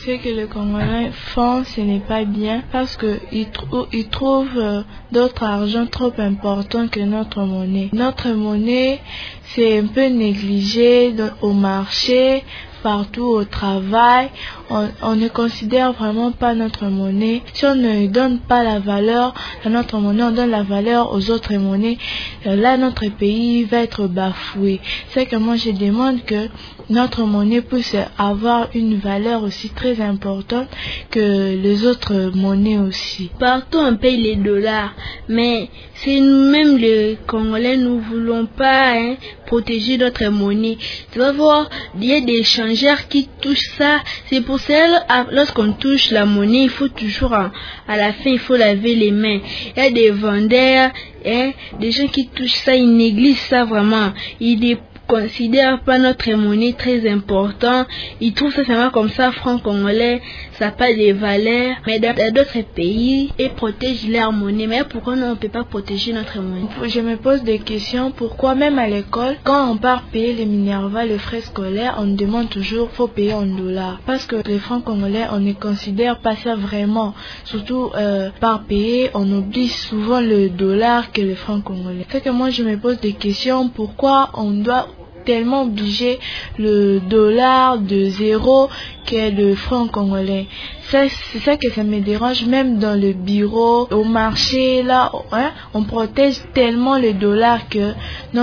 Ce que les Congolais font, ce n'est pas bien parce qu'ils trouvent d'autres argent trop important que notre monnaie. Notre monnaie, c'est un peu négligé au marché, partout au travail. On ne considère vraiment pas notre monnaie. Si on ne donne pas la valeur à notre monnaie, on donne la valeur aux autres monnaies, là notre pays va être bafoué. C'est que moi je demande que notre monnaie puisse avoir une valeur aussi très importante que les autres monnaies aussi. Partout on paye les dollars, mais c'est nous-mêmes les Congolais, nous voulons pas protéger notre monnaie. Tu vas voir, il y a des échangeurs qui touchent ça. C'est pour ça, lorsqu'on touche la monnaie, il faut toujours, à la fin, il faut laver les mains. Il y a des vendeurs, des gens qui touchent ça, ils négligent ça vraiment. Ils considèrent pas notre monnaie très important. Ils trouvent ça seulement comme ça, franc congolais, ça n'a pas de valeur. Mais dans d'autres pays, ils protègent leur monnaie. Mais pourquoi nous, on ne peut pas protéger notre monnaie? Je me pose des questions. Pourquoi même à l'école, quand on part payer les Minerva, les frais scolaires, on demande toujours faut payer en dollars. Parce que les francs congolais, on ne considère pas ça vraiment. Surtout par payer, on oublie souvent le dollar que le franc congolais. C'est que moi je me pose des questions. Pourquoi on doit tellement obliger le dollar de zéro que le franc congolais? C'est ça que ça me dérange. Même dans le bureau, au marché, là, on protège tellement le dollar que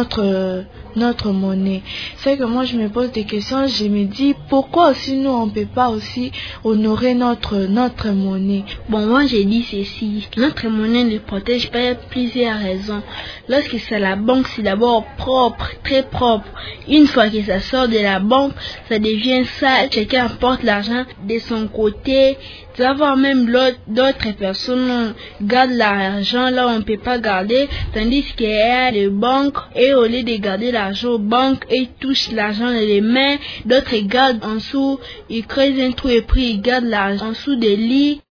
notre monnaie. C'est que moi je me pose des questions. Je me dis pourquoi aussi nous on peut pas aussi honorer notre monnaie. Bon, moi j'ai dit ceci, notre monnaie ne protège pas plusieurs raisons. Lorsque c'est la banque, c'est d'abord propre, très propre. Une fois que ça sort de la banque, ça devient sale. Chacun apporte l'argent de son côté. Tu vas voir même d'autres personnes gardent l'argent là où on ne peut pas garder, tandis qu'il y a les banques et au lieu de garder l'argent aux banques, ils touchent l'argent dans les mains. D'autres gardent en dessous, ils creusent un trou et puis ils gardent l'argent en dessous des lits.